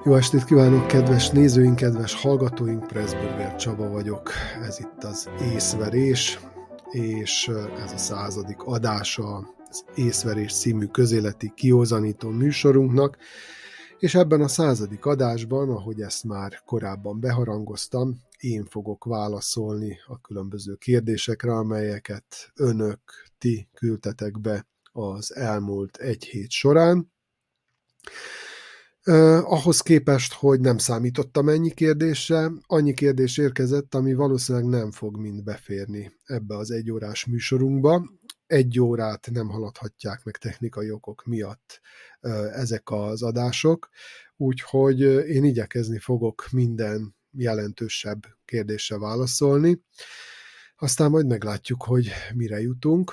Jó estét kívánok, kedves nézőink, kedves hallgatóink, Pressburger Csaba vagyok. Ez itt az Észverés, és ez a 100. adása az Észverés című közéleti kiózanító műsorunknak, és ebben a 100. adásban, ahogy ezt már korábban beharangoztam, én fogok válaszolni a különböző kérdésekre, amelyeket ti küldtetek be az elmúlt egy hét során. Ahhoz képest, hogy nem számítottam ennyi kérdésre, annyi kérdés érkezett, ami valószínűleg nem fog mind beférni ebbe az egyórás műsorunkba. 1 órát nem haladhatják meg technikai okok miatt ezek az adások, úgyhogy én igyekezni fogok minden jelentősebb kérdésre válaszolni. Aztán majd meglátjuk, hogy mire jutunk.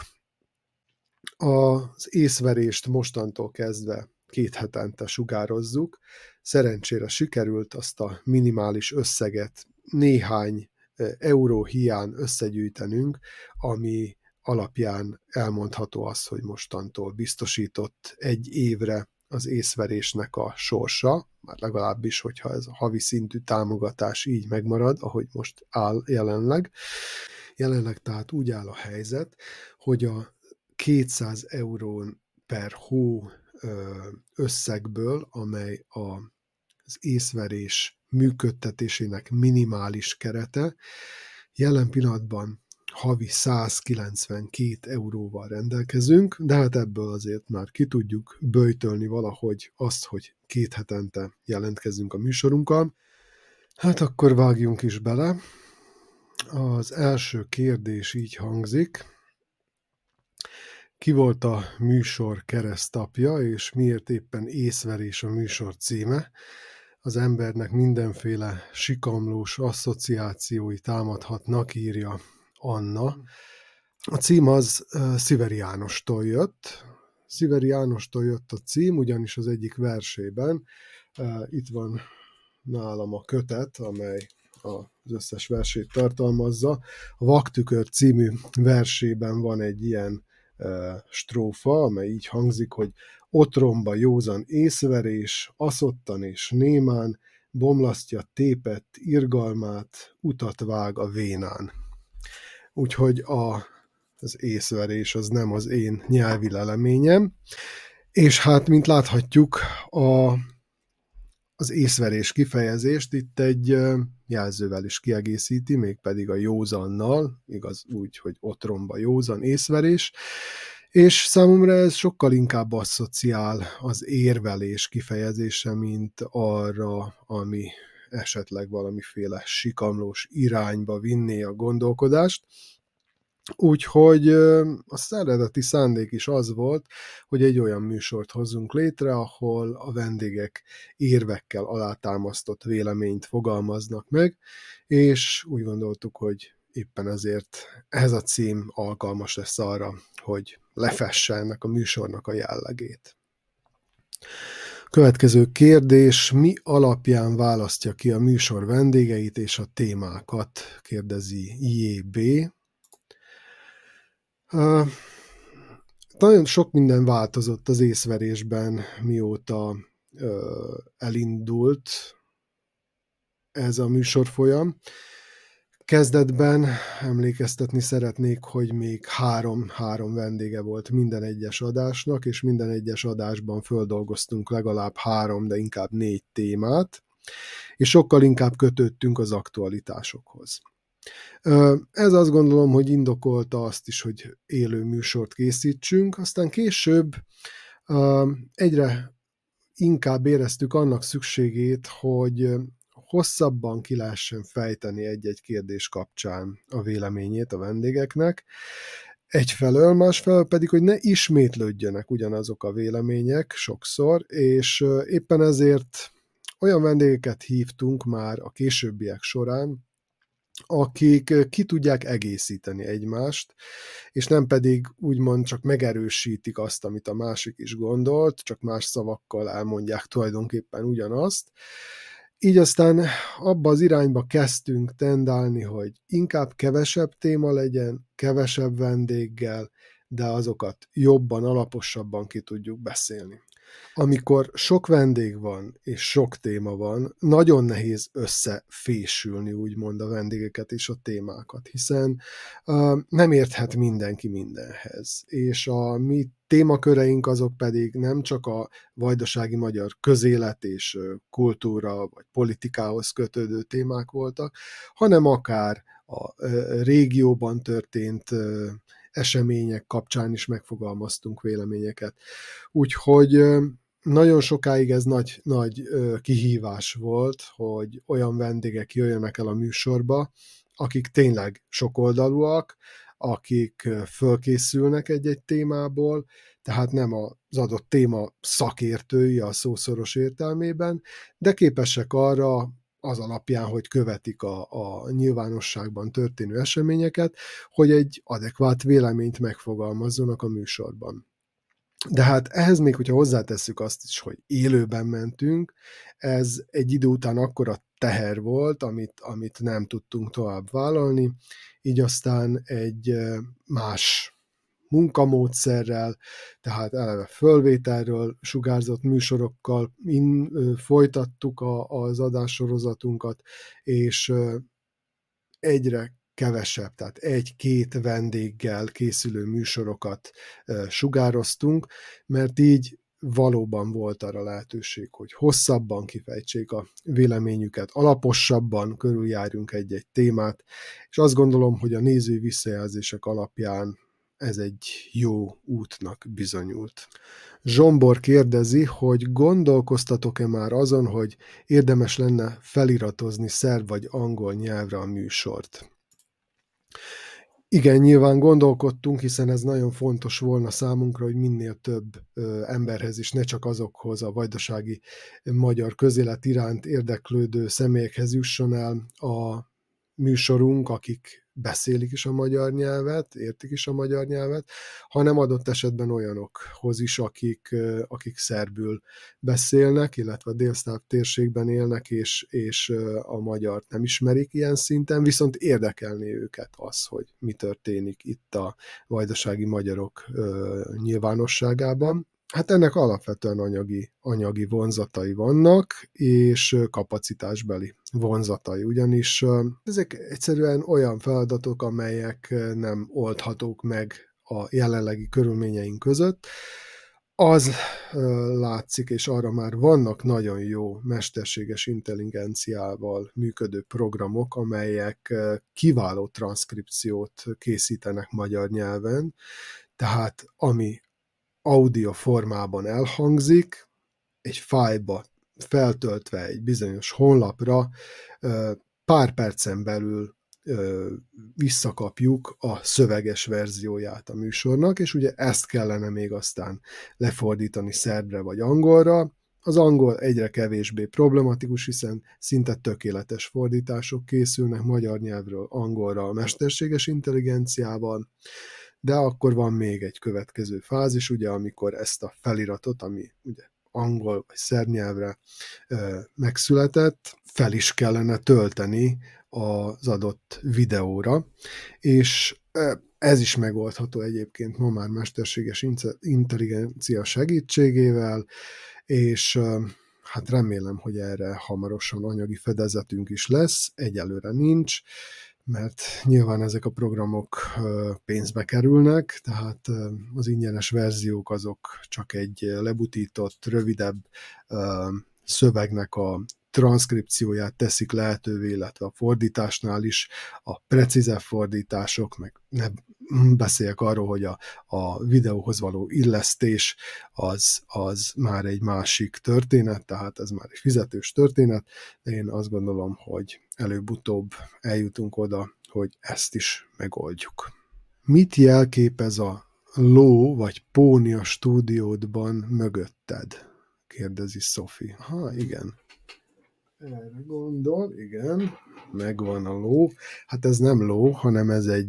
Az észverést mostantól kezdve 2 hetente sugározzuk. Szerencsére sikerült azt a minimális összeget néhány euró hiány összegyűjtenünk, ami alapján elmondható az, hogy mostantól biztosított 1 évre az észverésnek a sorsa, már legalábbis, hogyha ez a havi szintű támogatás így megmarad, ahogy most áll jelenleg. Jelenleg tehát úgy áll a helyzet, hogy a 200 eurón per hó összegből, amely az észverés működtetésének minimális kerete, jelen pillanatban havi 192 euróval rendelkezünk, de hát ebből azért már ki tudjuk böjtölni valahogy azt, hogy 2 hetente jelentkezünk a műsorunkkal. Hát akkor vágjunk is bele. Az első kérdés így hangzik: ki volt a műsor keresztapja, és miért éppen észverés a műsor címe? Az embernek mindenféle sikamlós asszociációi támadhatnak, írja Anna. A cím az Sziveri Jánostól jött. Sziveri Jánostól jött a cím, ugyanis az egyik versében, itt van nálam a kötet, amely az összes versét tartalmazza. A Vaktükör című versében van egy ilyen strófa, amely így hangzik, hogy otromba józan észverés, aszottan és némán, bomlasztja tépett irgalmát, utat vág a vénán. Úgyhogy az észverés az nem az én nyelvi leleményem, és hát, mint láthatjuk, az észverés kifejezést itt egy jelzővel is kiegészíti, mégpedig a józannal, igaz úgy, hogy otromba józan észverés, és számomra ez sokkal inkább asszociál az érvelés kifejezése, mint arra, ami esetleg valamiféle sikamlós irányba vinné a gondolkodást. Úgyhogy az eredeti szándék is az volt, hogy egy olyan műsort hozzunk létre, ahol a vendégek érvekkel alátámasztott véleményt fogalmaznak meg, és úgy gondoltuk, hogy éppen ezért ez a cím alkalmas lesz arra, hogy lefesse ennek a műsornak a jellegét. Következő kérdés: mi alapján választja ki a műsor vendégeit és a témákat? Kérdezi J.B. Nagyon sok minden változott az észverésben, mióta elindult ez a műsorfolyam. Kezdetben emlékeztetni szeretnék, hogy még három vendége volt minden egyes adásnak, és minden egyes adásban földolgoztunk legalább 3, de inkább 4 témát, és sokkal inkább kötődtünk az aktualitásokhoz. Ez azt gondolom, hogy indokolta azt is, hogy élő műsort készítsünk, aztán később egyre inkább éreztük annak szükségét, hogy hosszabban ki lehessen fejteni egy-egy kérdés kapcsán a véleményét a vendégeknek. Egyfelől, másfelől pedig, hogy ne ismétlődjenek ugyanazok a vélemények sokszor, és éppen ezért olyan vendégeket hívtunk már a későbbiek során, akik ki tudják egészíteni egymást, és nem pedig úgymond csak megerősítik azt, amit a másik is gondolt, csak más szavakkal elmondják tulajdonképpen ugyanazt. Így aztán abba az irányba kezdtünk tendálni, hogy inkább kevesebb téma legyen, kevesebb vendéggel, de azokat jobban, alaposabban ki tudjuk beszélni. Amikor sok vendég van, és sok téma van, nagyon nehéz összefésülni, úgymond a vendégeket és a témákat, hiszen nem érthet mindenki mindenhez. És a mi témaköreink azok pedig nem csak a vajdasági magyar közélet és kultúra vagy politikához kötődő témák voltak, hanem akár a régióban történt események kapcsán is megfogalmaztunk véleményeket. Úgyhogy nagyon sokáig ez nagy kihívás volt, hogy olyan vendégek jöjjenek el a műsorba, akik tényleg sokoldalúak, akik fölkészülnek egy-egy témából, tehát nem az adott téma szakértői a szószoros értelmében, de képesek arra, az alapján, hogy követik a nyilvánosságban történő eseményeket, hogy egy adekvát véleményt megfogalmazzanak a műsorban. De hát ehhez még, hogyha hozzátesszük azt is, hogy élőben mentünk, ez egy idő után akkora teher volt, amit nem tudtunk tovább vállalni, így aztán egy más munkamódszerrel, tehát eleve fölvételről sugárzott műsorokkal folytattuk az adássorozatunkat, és egyre kevesebb, tehát egy-két vendéggel készülő műsorokat sugároztunk, mert így valóban volt arra lehetőség, hogy hosszabban kifejtsék a véleményüket, alaposabban körüljárjunk egy-egy témát, és azt gondolom, hogy a nézői visszajelzések alapján ez egy jó útnak bizonyult. Zsombor kérdezi, hogy gondolkoztatok-e már azon, hogy érdemes lenne feliratozni szerb vagy angol nyelvre a műsort. Igen, nyilván gondolkodtunk, hiszen ez nagyon fontos volna számunkra, hogy minél több emberhez is, ne csak azokhoz a vajdasági magyar közélet iránt érdeklődő személyekhez jusson el a műsorunk, akik beszélik is a magyar nyelvet, értik is a magyar nyelvet, hanem adott esetben olyanokhoz is, akik szerbül beszélnek, illetve a délszláv térségben élnek, és a magyart nem ismerik ilyen szinten, viszont érdekelné őket az, hogy mi történik itt a vajdasági magyarok nyilvánosságában. Hát ennek alapvetően anyagi vonzatai vannak, és kapacitásbeli vonzatai, ugyanis ezek egyszerűen olyan feladatok, amelyek nem oldhatók meg a jelenlegi körülményeink között. Az látszik, és arra már vannak nagyon jó mesterséges intelligenciával működő programok, amelyek kiváló transzkripciót készítenek magyar nyelven, tehát ami audio formában elhangzik, egy fájlba feltöltve egy bizonyos honlapra, pár percen belül visszakapjuk a szöveges verzióját a műsornak, és ugye ezt kellene még aztán lefordítani szerbre vagy angolra. Az angol egyre kevésbé problematikus, hiszen szinte tökéletes fordítások készülnek magyar nyelvről angolra a mesterséges intelligenciával, de akkor van még egy következő fázis, ugye, amikor ezt a feliratot, ami ugye angol vagy szerb nyelvre megszületett, fel is kellene tölteni az adott videóra, és ez is megoldható egyébként ma már mesterséges intelligencia segítségével, és hát remélem, hogy erre hamarosan anyagi fedezetünk is lesz, egyelőre nincs, mert nyilván ezek a programok pénzbe kerülnek, tehát az ingyenes verziók azok csak egy lebutított, rövidebb szövegnek a transzkripcióját teszik lehetővé, illetve a fordításnál is a precízebb fordítások, meg ne beszéljek arról, hogy a videóhoz való illesztés az már egy másik történet, tehát ez már egy fizetős történet, de én azt gondolom, hogy előbb-utóbb eljutunk oda, hogy ezt is megoldjuk. Mit jelképez a ló vagy póni a stúdiódban mögötted? Kérdezi Sophie. Igen. Erre gondol, igen. Megvan a ló. Hát ez nem ló, hanem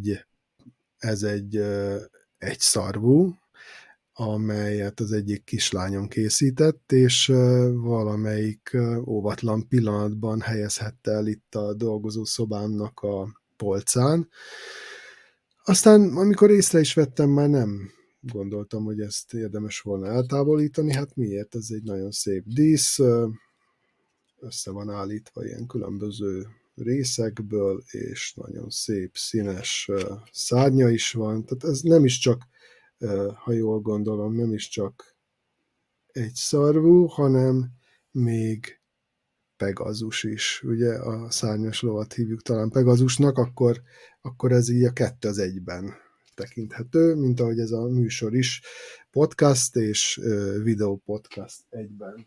ez egy egyszarvú, amelyet az egyik kislányom készített, és valamelyik óvatlan pillanatban helyezhette el itt a dolgozószobámnak a polcán. Aztán, amikor észre is vettem, már nem gondoltam, hogy ezt érdemes volna eltávolítani. Hát miért? Ez egy nagyon szép dísz, össze van állítva ilyen különböző részekből, és nagyon szép színes szárnya is van. Tehát ez nem is csak, ha jól gondolom, nem is csak egy szarvú, hanem még Pegazus is. Ugye a szárnyas lovat hívjuk talán Pegazusnak, akkor ez így a 2 az 1-ben tekinthető, mint ahogy ez a műsor is, podcast és videó podcast egyben.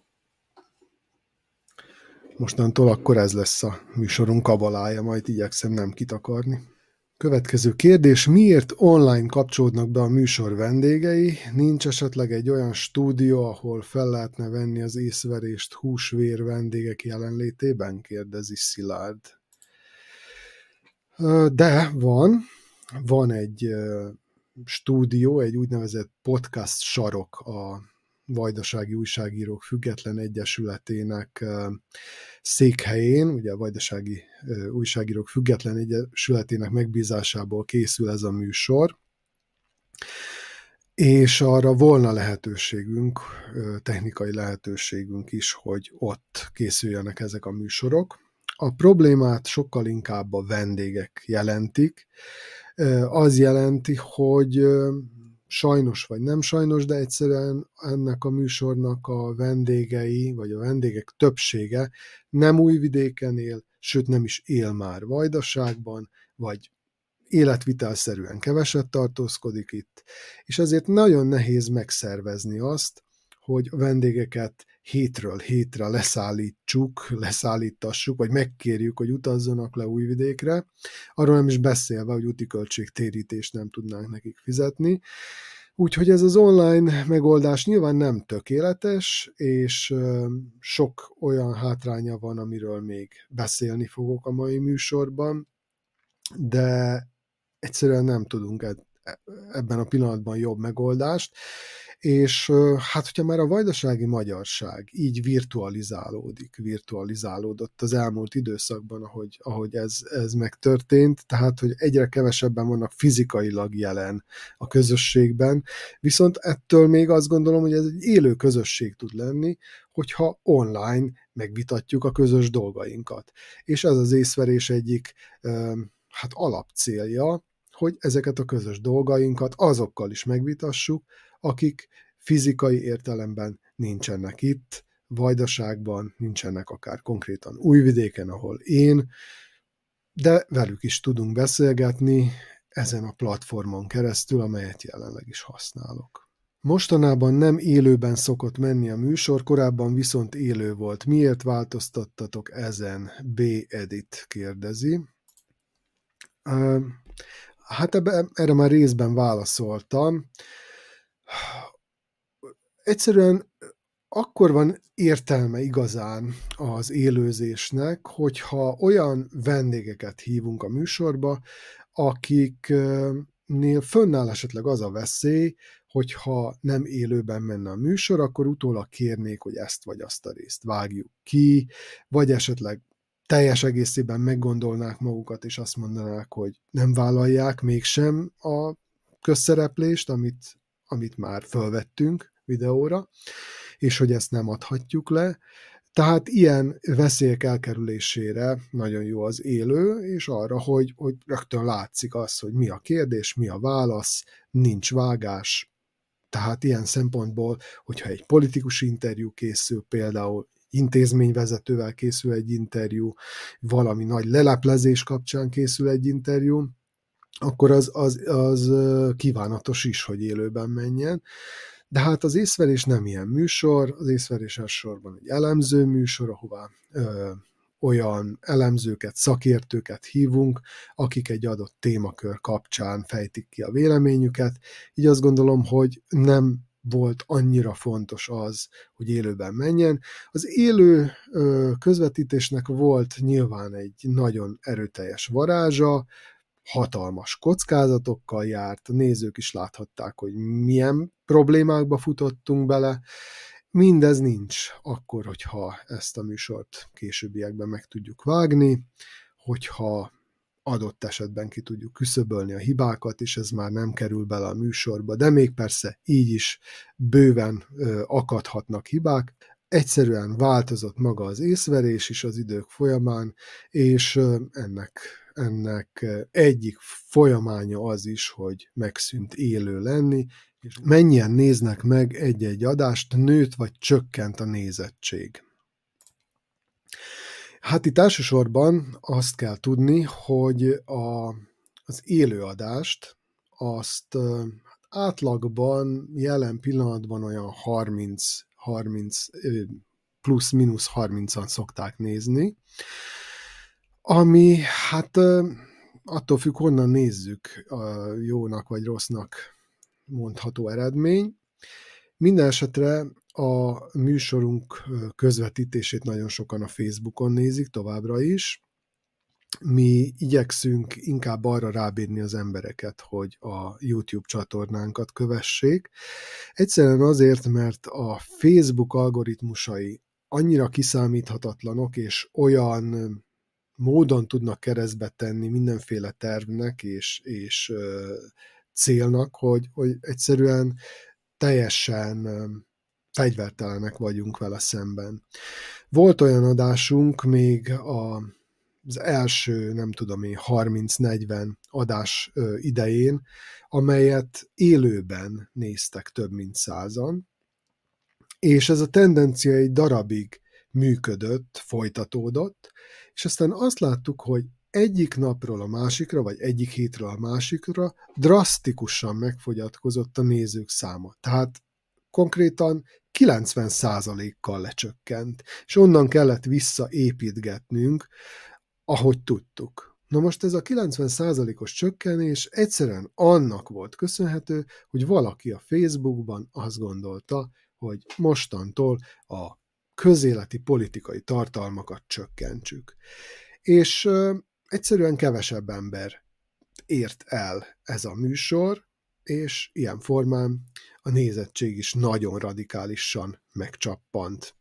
Mostantól akkor ez lesz a műsorunk kabalája, majd igyekszem nem kitakarni. Következő kérdés, miért online kapcsolódnak be a műsor vendégei? Nincs esetleg egy olyan stúdió, ahol fel lehetne venni az észverést húsvér vendégek jelenlétében? Kérdezi Szilárd. De van egy stúdió, egy úgynevezett podcast sarok a Vajdasági Újságírók Független Egyesületének székhelyén, ugye a Vajdasági Újságírók Független Egyesületének megbízásából készül ez a műsor, és arra volna lehetőségünk, technikai lehetőségünk is, hogy ott készüljenek ezek a műsorok. A problémát sokkal inkább a vendégek jelentik. Az jelenti, hogy sajnos vagy nem sajnos, de egyszerűen ennek a műsornak a vendégei, vagy a vendégek többsége nem Újvidéken él, sőt nem is él már Vajdaságban, vagy életvitelszerűen keveset tartózkodik itt, és ezért nagyon nehéz megszervezni azt, hogy a vendégeket hétről hétre leszállítassuk, vagy megkérjük, hogy utazzanak le Újvidékre, arról nem is beszélve, hogy úti költségtérítést nem tudnánk nekik fizetni. Úgyhogy ez az online megoldás nyilván nem tökéletes, és sok olyan hátránya van, amiről még beszélni fogok a mai műsorban, de egyszerűen nem tudunk ebben a pillanatban jobb megoldást, és hát, hogyha már a vajdasági magyarság így virtualizálódott az elmúlt időszakban, ahogy ez megtörtént, tehát, hogy egyre kevesebben vannak fizikailag jelen a közösségben, viszont ettől még azt gondolom, hogy ez egy élő közösség tud lenni, hogyha online megvitatjuk a közös dolgainkat. És ez az észverés egyik alapcélja, hogy ezeket a közös dolgainkat azokkal is megvitassuk, akik fizikai értelemben nincsenek itt, Vajdaságban, nincsenek akár konkrétan Újvidéken, ahol én, de velük is tudunk beszélgetni ezen a platformon keresztül, amelyet jelenleg is használok. Mostanában nem élőben szokott menni a műsor, korábban viszont élő volt. Miért változtattatok ezen? B-Edit kérdezi. Hát erre már részben válaszoltam. Egyszerűen akkor van értelme igazán az élőzésnek, hogyha olyan vendégeket hívunk a műsorba, akiknél fönnáll esetleg az a veszély, hogyha nem élőben menne a műsor, akkor utólag kérnék, hogy ezt vagy azt a részt vágjuk ki, vagy esetleg teljes egészében meggondolnák magukat, és azt mondanák, hogy nem vállalják mégsem a közszereplést, amit már felvettünk videóra, és hogy ezt nem adhatjuk le. Tehát ilyen veszélyek elkerülésére nagyon jó az élő, és arra, hogy rögtön látszik az, hogy mi a kérdés, mi a válasz, nincs vágás. Tehát ilyen szempontból, hogyha egy politikus interjú készül, például intézményvezetővel készül egy interjú, valami nagy leleplezés kapcsán készül egy interjú, akkor az kívánatos is, hogy élőben menjen. De hát az észverés nem ilyen műsor, az észverés elsősorban egy elemző műsor, ahová olyan elemzőket, szakértőket hívunk, akik egy adott témakör kapcsán fejtik ki a véleményüket. Így azt gondolom, hogy nem volt annyira fontos az, hogy élőben menjen. Az élő közvetítésnek volt nyilván egy nagyon erőteljes varázsa, hatalmas kockázatokkal járt, a nézők is láthatták, hogy milyen problémákba futottunk bele. Mindez nincs akkor, hogyha ezt a műsort későbbiekben meg tudjuk vágni, hogyha adott esetben ki tudjuk küszöbölni a hibákat, és ez már nem kerül bele a műsorba, de még persze így is bőven akadhatnak hibák. Egyszerűen változott maga az észverés is az idők folyamán, és ennek egyik folyamánya az is, hogy megszűnt élő lenni, és mennyien néznek meg egy-egy adást, nőtt vagy csökkent a nézettség. Hát itt elsősorban azt kell tudni, hogy az élőadást azt átlagban jelen pillanatban olyan 30 plusz-minusz 30-an szokták nézni, ami hát attól függ, honnan nézzük, jónak vagy rossznak mondható eredmény. Minden esetre a műsorunk közvetítését nagyon sokan a Facebookon nézik továbbra is. Mi igyekszünk inkább arra rábírni az embereket, hogy a YouTube csatornánkat kövessék. Egyszerűen azért, mert a Facebook algoritmusai annyira kiszámíthatatlanok, és olyan módon tudnak keresztbe tenni mindenféle tervnek és célnak, hogy egyszerűen teljesen fegyvertelenek vagyunk vele szemben. Volt olyan adásunk még az első, nem tudom én, 30-40 adás idején, amelyet élőben néztek több mint 100-an, és ez a tendencia egy darabig működött, folytatódott, és aztán azt láttuk, hogy egyik napról a másikra, vagy egyik hétről a másikra drasztikusan megfogyatkozott a nézők száma. Tehát konkrétan 90%-kal lecsökkent, és onnan kellett visszaépítgetnünk, ahogy tudtuk. Na most ez a 90%-os csökkenés egyszerűen annak volt köszönhető, hogy valaki a Facebookban azt gondolta, hogy mostantól a közéleti politikai tartalmakat csökkentsük. És egyszerűen kevesebb ember ért el ez a műsor, és ilyen formán a nézettség is nagyon radikálisan megcsappant.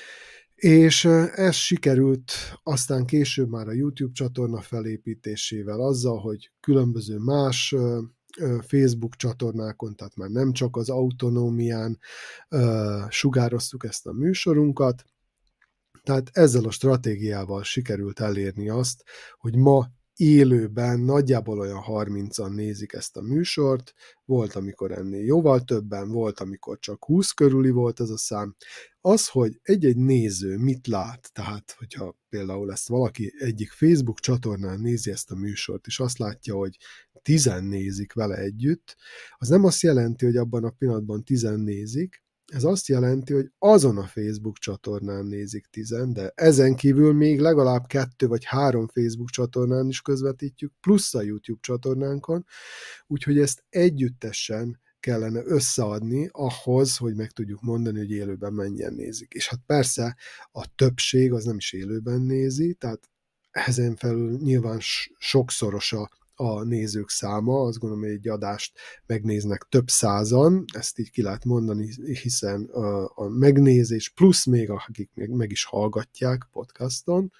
És ez sikerült aztán később már a YouTube csatorna felépítésével azzal, hogy különböző más Facebook csatornákon, tehát már nem csak az Autonómián sugároztuk ezt a műsorunkat, tehát ezzel a stratégiával sikerült elérni azt, hogy ma élőben nagyjából olyan 30-an nézik ezt a műsort, volt, amikor ennél jóval többen, volt, amikor csak 20 körüli volt ez a szám. Az, hogy egy-egy néző mit lát, tehát hogyha például ezt valaki egyik Facebook csatornán nézi ezt a műsort, és azt látja, hogy 10 nézik vele együtt, az nem azt jelenti, hogy abban a pillanatban 10 nézik, ez azt jelenti, hogy azon a Facebook csatornán nézik 10, de ezen kívül még legalább 2 vagy 3 Facebook csatornán is közvetítjük, plusz a YouTube csatornánkon, úgyhogy ezt együttesen kellene összeadni ahhoz, hogy meg tudjuk mondani, hogy élőben mennyien nézik. És hát persze a többség az nem is élőben nézi, tehát ezen felül nyilván sokszoros a nézők száma, azt gondolom, hogy egy adást megnéznek több százan, ezt így ki lehet mondani, hiszen a megnézés plusz még akik meg is hallgatják podcaston,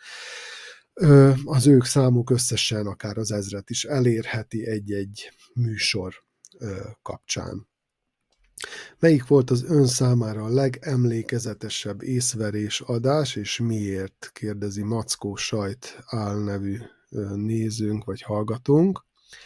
az ők számuk összesen akár az 1000-et is elérheti egy-egy műsor kapcsán. Melyik volt az ön számára a legemlékezetesebb észverés adás, és miért? Kérdezi Mackó Sajt álnevű nézőnk vagy hallgatónk.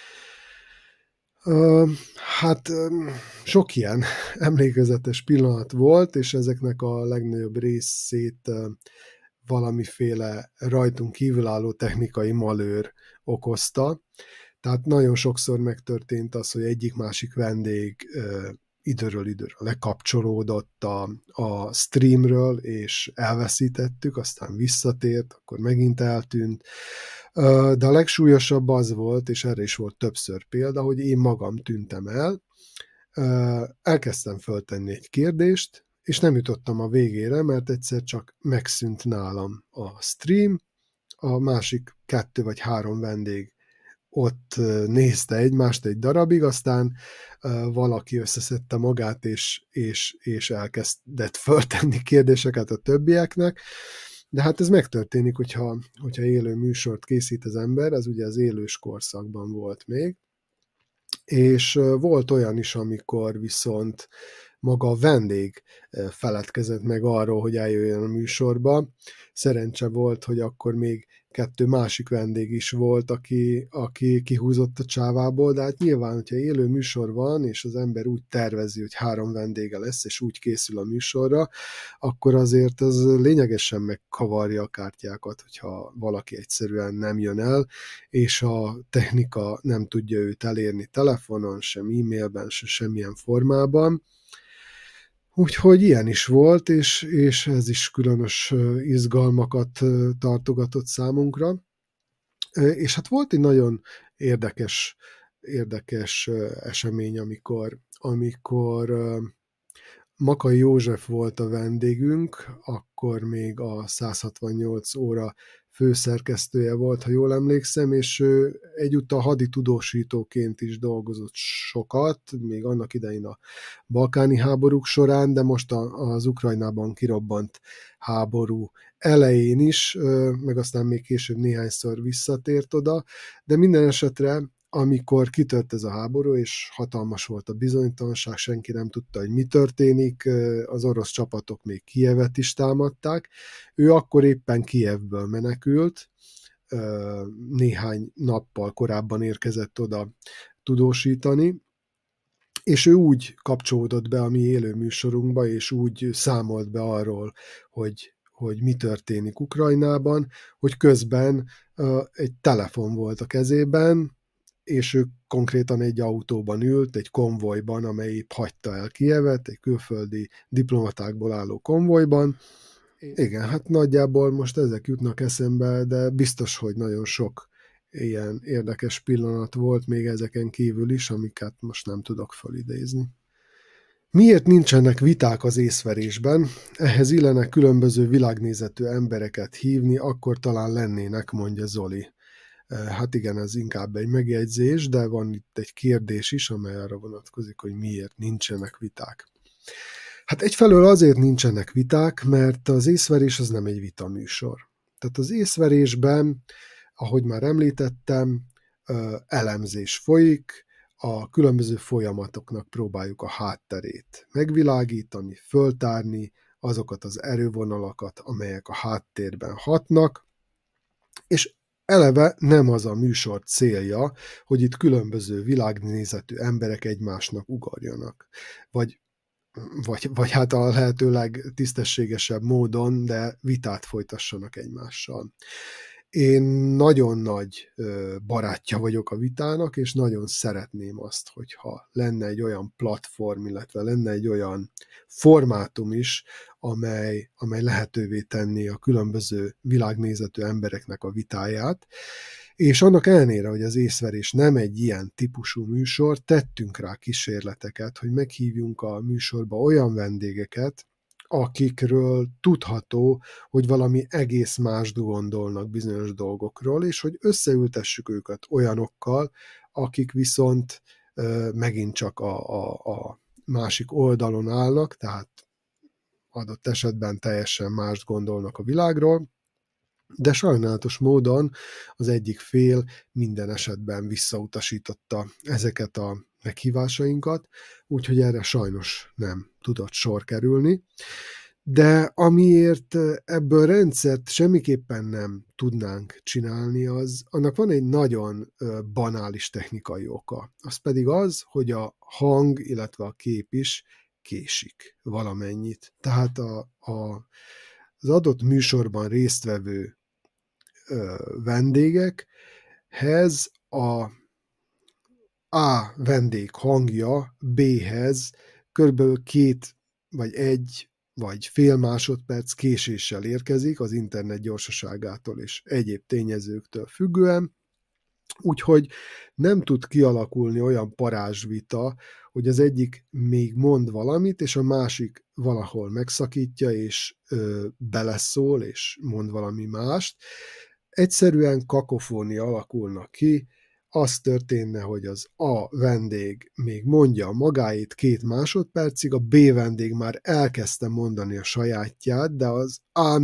Hát sok ilyen emlékezetes pillanat volt, és ezeknek a legnagyobb részét valamiféle rajtunk kívülálló technikai malőr okozta. Tehát nagyon sokszor megtörtént az, hogy egyik-másik vendég időről időre lekapcsolódott a streamről, és elveszítettük, aztán visszatért, akkor megint eltűnt. De a legsúlyosabb az volt, és erre is volt többször példa, hogy én magam tűntem el, elkezdtem föltenni egy kérdést, és nem jutottam a végére, mert egyszer csak megszűnt nálam a stream, a másik 2 vagy 3 vendég ott nézte egymást egy darabig, aztán valaki összeszedte magát, és elkezdett föltenni kérdéseket a többieknek, De hát ez megtörténik, hogyha élő műsort készít az ember, ez ugye az élős korszakban volt még, és volt olyan is, amikor viszont maga a vendég feledkezett meg arról, hogy eljöjjön a műsorba. Szerencse volt, hogy akkor még 2 másik vendég is volt, aki kihúzott a csávából, de hát nyilván, hogyha élő műsor van, és az ember úgy tervezi, hogy 3 vendége lesz, és úgy készül a műsorra, akkor azért ez lényegesen megkavarja a kártyákat, hogyha valaki egyszerűen nem jön el, és a technika nem tudja őt elérni telefonon, sem e-mailben, sem semmilyen formában. Úgyhogy ilyen is volt, és ez is különös izgalmakat tartogatott számunkra. És hát volt egy nagyon érdekes esemény, amikor Makai József volt a vendégünk, akkor még a 168 óra főszerkesztője volt, ha jól emlékszem, és ő egyúttal haditudósítóként is dolgozott sokat, még annak idején a balkáni háborúk során, de most az Ukrajnában kirobbant háború elején is, meg aztán még később néhányszor visszatért oda, de minden esetre amikor kitört ez a háború, és hatalmas volt a bizonytalanság, senki nem tudta, hogy mi történik, az orosz csapatok még Kijevet is támadták. Ő akkor éppen Kijevből menekült, néhány nappal korábban érkezett oda tudósítani, és ő úgy kapcsolódott be a mi élő műsorunkba, és úgy számolt be arról, hogy mi történik Ukrajnában, hogy közben egy telefon volt a kezében, és ő konkrétan egy autóban ült, egy konvojban, amely épp hagyta el Kijevet, egy külföldi diplomatákból álló konvojban. Igen, hát nagyjából most ezek jutnak eszembe, de biztos, hogy nagyon sok ilyen érdekes pillanat volt még ezeken kívül is, amiket most nem tudok fölidézni. Miért nincsenek viták az észverésben? Ehhez illene különböző világnézetű embereket hívni, akkor talán lennének, mondja Zoli. Hát igen, ez inkább egy megjegyzés, de van itt egy kérdés is, amely arra vonatkozik, hogy miért nincsenek viták. Hát egyfelől azért nincsenek viták, mert az észverés az nem egy vitaműsor. Tehát az észverésben, ahogy már említettem, elemzés folyik, a különböző folyamatoknak próbáljuk a hátterét megvilágítani, föltárni azokat az erővonalakat, amelyek a háttérben hatnak, és eleve nem az a műsor célja, hogy itt különböző világnézetű emberek egymásnak ugorjanak. Vagy hát a lehetőleg tisztességesebb módon, de vitát folytassanak egymással. Én nagyon nagy barátja vagyok a vitának, és nagyon szeretném azt, hogyha lenne egy olyan platform, illetve lenne egy olyan formátum is, amely lehetővé tenni a különböző világnézetű embereknek a vitáját, és annak ellenére, hogy az észverés nem egy ilyen típusú műsor, tettünk rá kísérleteket, hogy meghívjunk a műsorba olyan vendégeket, akikről tudható, hogy valami egész más gondolnak bizonyos dolgokról, és hogy összeültessük őket olyanokkal, akik viszont megint csak a másik oldalon állnak, tehát adott esetben teljesen mást gondolnak a világról, de sajnálatos módon az egyik fél minden esetben visszautasította ezeket a meghívásainkat, úgyhogy erre sajnos nem tudott sor kerülni. De amiért ebből rendszert semmiképpen nem tudnánk csinálni, annak van egy nagyon banális technikai oka. Az pedig az, hogy a hang, illetve a kép is késik valamennyit. Tehát az adott műsorban résztvevő vendégekhez A vendég hangja B-hez körülbelül 2 vagy 1 vagy fél másodperc késéssel érkezik az internet gyorsaságától és egyéb tényezőktől függően, úgyhogy nem tud kialakulni olyan parázsvita, hogy az egyik még mond valamit, és a másik valahol megszakítja, és beleszól, és mond valami mást. Egyszerűen kakofónia alakulna ki, az történne, hogy az A vendég még mondja magáét 2 másodpercig, a B vendég már elkezdte mondani a sajátját, de az A még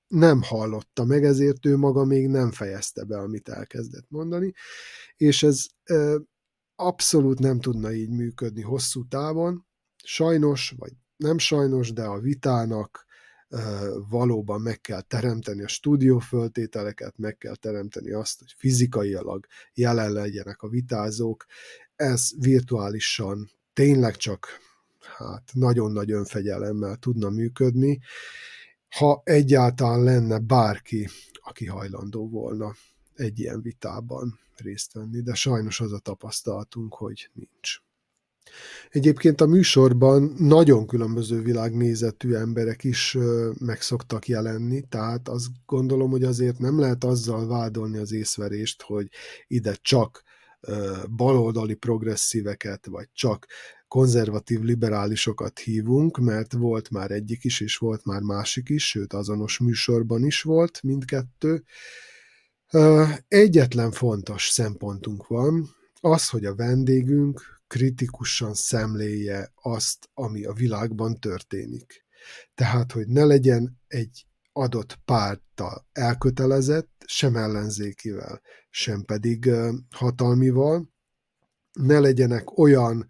nem hallotta meg, ezért ő maga még nem fejezte be, amit elkezdett mondani, és ez abszolút nem tudna így működni hosszú távon. Sajnos, vagy nem sajnos, de a vitának valóban meg kell teremteni a stúdióföltételeket, meg kell teremteni azt, hogy fizikailag jelen legyenek a vitázók. Ez virtuálisan tényleg csak nagyon nagy önfegyelemmel tudna működni, ha egyáltalán lenne bárki, aki hajlandó volna egy ilyen vitában részt venni, de sajnos az a tapasztalatunk, hogy nincs. Egyébként a műsorban nagyon különböző világnézetű emberek is meg szoktak jelenni, tehát azt gondolom, hogy azért nem lehet azzal vádolni az észverést, hogy ide csak baloldali progresszíveket, vagy csak konzervatív liberálisokat hívunk, mert volt már egyik is, és volt már másik is, sőt azonos műsorban is volt mindkettő. Egyetlen fontos szempontunk van, az, hogy a vendégünk kritikusan szemléje azt, ami a világban történik. Tehát, hogy ne legyen egy adott párttal elkötelezett, sem ellenzékivel, sem pedig hatalmival, ne legyenek olyan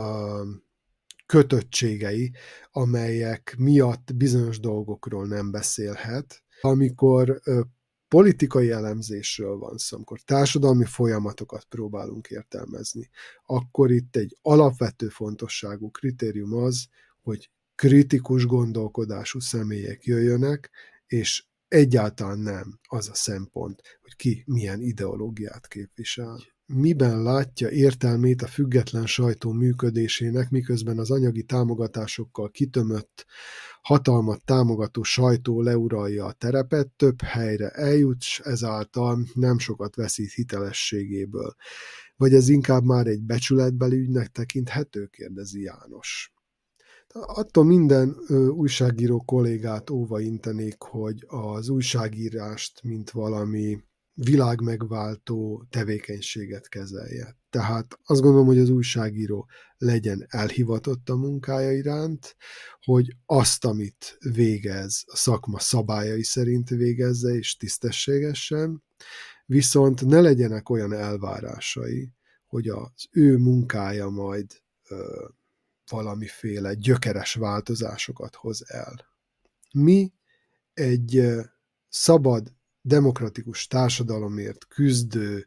kötöttségei, amelyek miatt bizonyos dolgokról nem beszélhet. Amikor politikai elemzésről van szó, amikor társadalmi folyamatokat próbálunk értelmezni, akkor itt egy alapvető fontosságú kritérium az, hogy kritikus gondolkodású személyek jöjjönek, és egyáltalán nem az a szempont, hogy ki milyen ideológiát képvisel. Miben látja értelmét a független sajtó működésének, miközben az anyagi támogatásokkal kitömött, hatalmat támogató sajtó leuralja a terepet, több helyre eljut, s ezáltal nem sokat veszít hitelességéből. Vagy ez inkább már egy becsületbeli ügynek tekinthető, kérdezi János. Attól minden újságíró kollégát óva intenék, hogy az újságírást, mint valami világmegváltó tevékenységet kezelje. Tehát azt gondolom, hogy az újságíró legyen elhivatott a munkája iránt, hogy azt, amit végez, a szakma szabályai szerint végezze, és tisztességesen, viszont ne legyenek olyan elvárásai, hogy az ő munkája majd valamiféle gyökeres változásokat hoz el. Mi egy szabad, demokratikus társadalomért küzdő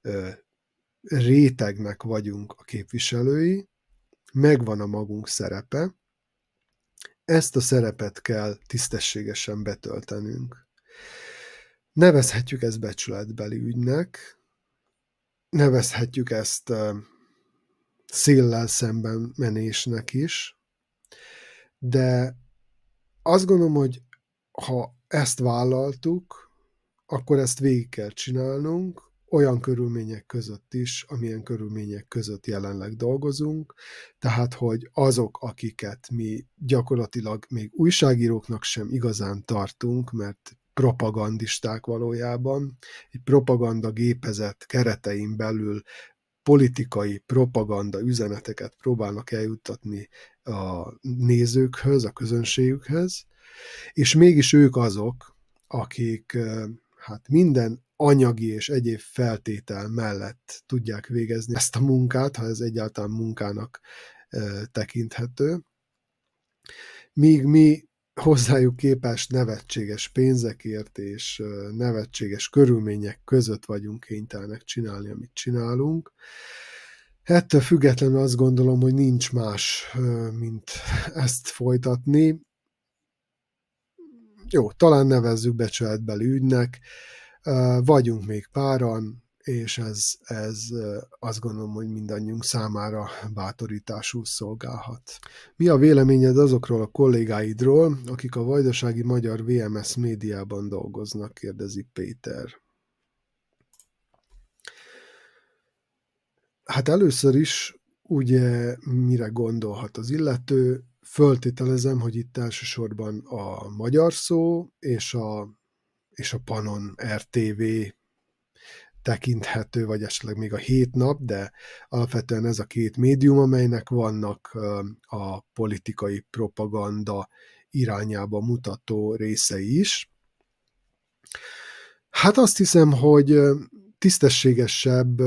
rétegnek vagyunk a képviselői, megvan a magunk szerepe, ezt a szerepet kell tisztességesen betöltenünk. Nevezhetjük ezt becsületbeli ügynek, nevezhetjük ezt széllel szemben menésnek is, de azt gondolom, hogy ha ezt vállaltuk, akkor ezt végig kell csinálnunk, olyan körülmények között is, amilyen körülmények között jelenleg dolgozunk, tehát, hogy azok, akiket mi gyakorlatilag még újságíróknak sem igazán tartunk, mert propagandisták valójában, egy propaganda gépezet keretein belül politikai propaganda üzeneteket próbálnak eljuttatni a nézőkhöz, a közönségükhöz, és mégis ők azok, akik minden anyagi és egyéb feltétel mellett tudják végezni ezt a munkát, ha ez egyáltalán munkának tekinthető. Míg mi hozzájuk képest nevetséges pénzekért és nevetséges körülmények között vagyunk kénytelenek csinálni, amit csinálunk. Ettől függetlenül azt gondolom, hogy nincs más, mint ezt folytatni. Jó, talán nevezzük becsületbeli ügynek, vagyunk még páran, és ez azt gondolom, hogy mindannyiunk számára bátorításul szolgálhat. Mi a véleményed azokról a kollégáidról, akik a vajdasági magyar VMS médiában dolgoznak, kérdezi Péter. Hát először is ugye mire gondolhat az illető, föltételezem, hogy itt elsősorban a Magyar Szó és a Panon RTV tekinthető, vagy esetleg még a Hét Nap, de alapvetően ez a két médium, amelynek vannak a politikai propaganda irányába mutató részei is. Hát azt hiszem, hogy tisztességesebb